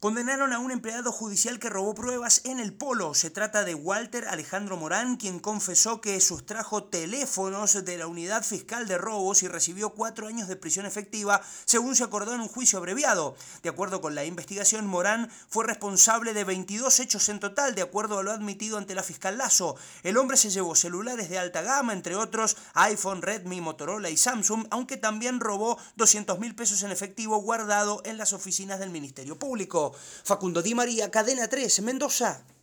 Condenaron a un empleado judicial que robó pruebas en el Polo. Se trata de Walter Alejandro Morán, quien confesó que sustrajo teléfonos de la Unidad Fiscal de Robos y recibió 4 años de prisión efectiva, según se acordó en un juicio abreviado. De acuerdo con la investigación, Morán fue responsable de 22 hechos en total, de acuerdo a lo admitido ante la fiscal Lasso. El hombre se llevó celulares de alta gama, entre otros iPhone, Redmi, Motorola y Samsung, aunque también robó 200.000 pesos en efectivo guardado en las oficinas del Ministerio Público. Facundo Di María, Cadena 3, Mendoza.